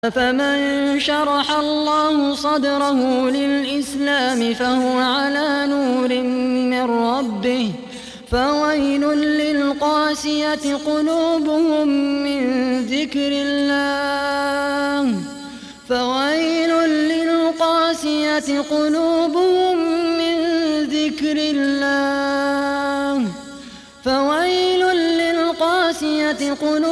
فمن شرح الله صدره للإسلام فهو على نور من ربه فويل للقاسية قلوبهم من ذكر الله فويل للقاسية قلوبهم